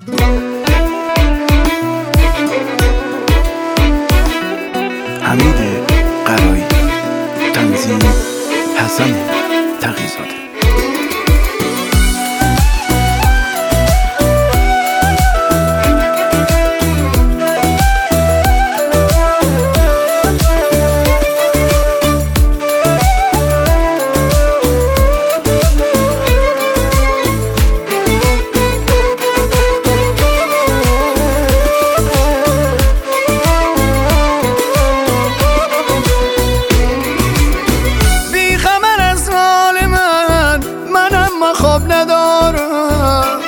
حمید قرایی، تنظیم حسن تقی‌زاده. خواب ندارم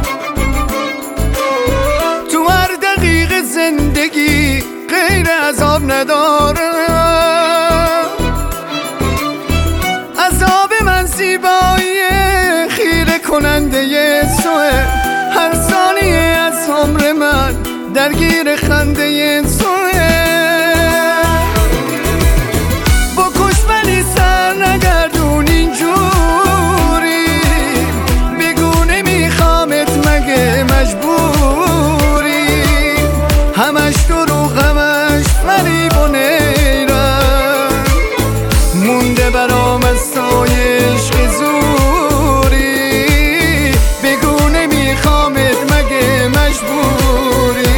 تو هر دقیقه زندگی غیر عذاب ندارم. عذاب من زیبایی خیره کننده سوه، هر ثانیه از عمر من درگیر خنده سوه. بکش ولی سر نگردون اینجوری، مجبوری همش دروغ همش فریب و نیرم، مونده برام از سایه عشق زوری، بگو نمیخوامت مگه مجبوری.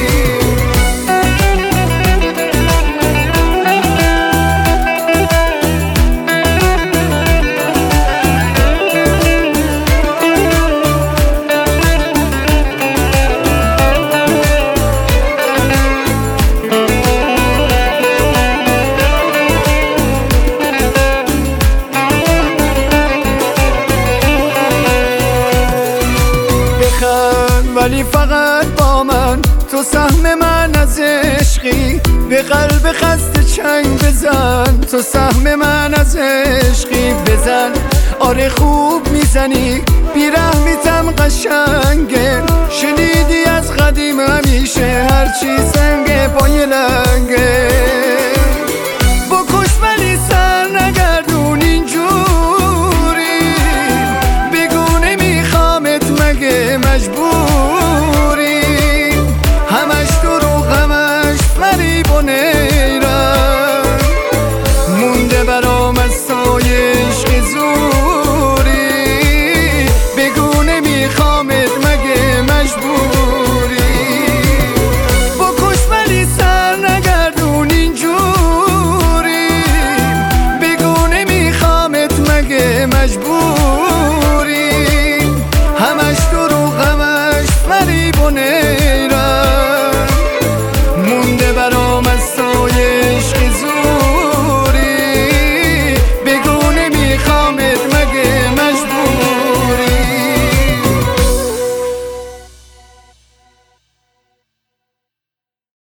ولی فقط با من تو سهم من از عشقی، به قلب خسته چنگ بزن تو سهم من از عشقی بزن. آره خوب میزنی بیرحمیتم قشنگه، شنیدی از قدیم همیشه هرچی سنگه پای لنگه. بکش ولی سر نگردون اینجوری، بگو نمیخوامت مگه مجبور